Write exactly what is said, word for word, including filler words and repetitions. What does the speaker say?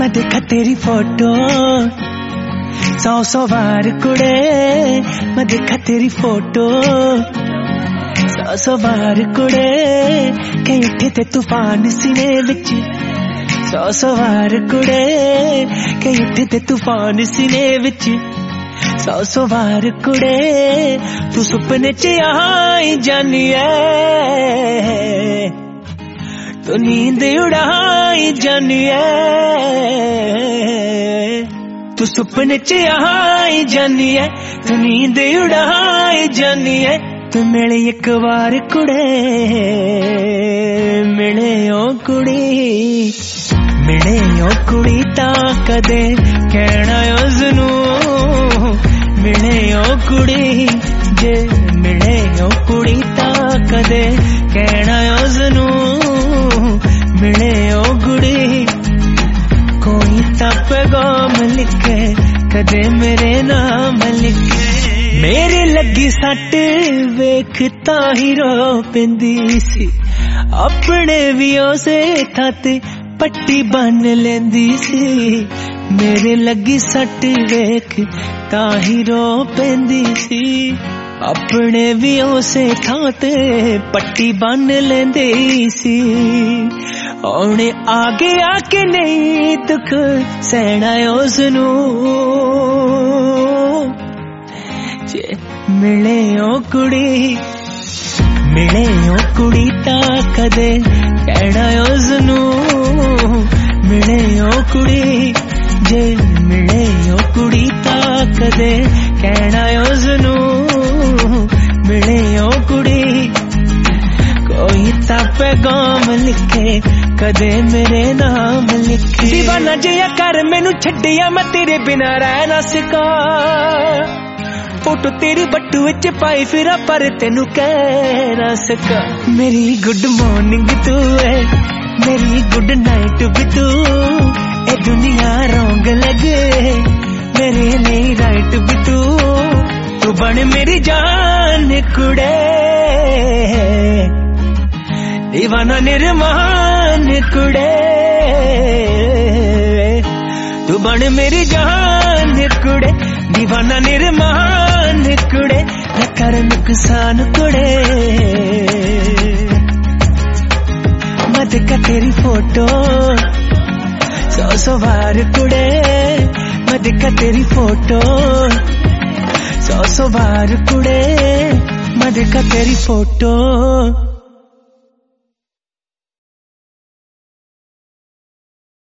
मैं देखा तेरी फोटो सौ सौ बार कुड़े, मैं देखा तेरी फोटो सौ सौ बार कुड़े, कहीं उठे ते तूफान सीने विच सौ सौ बार कुड़े, कहीं उठे ते तूफान सीने विच सौ सौ बार कुड़े, तू सुपने च आई जानी है, तू नींद उड़ाई जानी है, तू सुपने च आई जानी है, तू नींद उड़ाई जानी है, तू मिले एक बार कुड़े, मिले ओ कुड़ी, मिले ओ कुड़ी ता कदे कहना उसनू, मिले ओ कुड़ी जे मिले ओ कुड़ी ता कदे कहना उसनू, मिले ओ कुड़ी कोई ता पैगाम लिखे कदे मेरे नाम लिखे, मेरी लगी सट वेखता ही रो पेंदी सी, अपने भी उसे थाते पट्टी बन लेंदी सी, मेरे लगी सट वेख ताही रो पेंदी सी, अपने भी उसे थाते पट्टी बन लेंदी सी, औने आगे आके नहीं दुख सहना उसनू, जे मिले ओ कुड़ी, मिले ओ कुड़ी ता कदे कहना उसनू, मिले ओ कुड़ी जे मिले ओ कुड़ी ता कदे कहना उसनू, मिले ओ कुड़ी कोई ता पैगाम लिखे कदे मेरे नाम लिखे, दीवाना जिया कर मैनू छड्डिया मैं तेरे बिना रह ना सका, फोटो तेरी बट्टू विच पाई फिरा पर तेनू कह ना सका, मेरी गुड मॉर्निंग तू है, मेरी गुड नाइट भी तू, ए दुनिया रंग लगे मेरे लिए राइट भी तू, तू बन मेरी जान कुड़े, दीवाना निर्मान कुड़े, तू बन मेरी जान कुड़े, दीवाना निर्मान कुड़े, न कर नुकसान कुड़े, मैं देखा तेरी फोटो सौ सौ बार कुड़े, मैं देखा तेरी फोटो सौ सौ बार कुड़े, मैं देखा तेरी फोटो।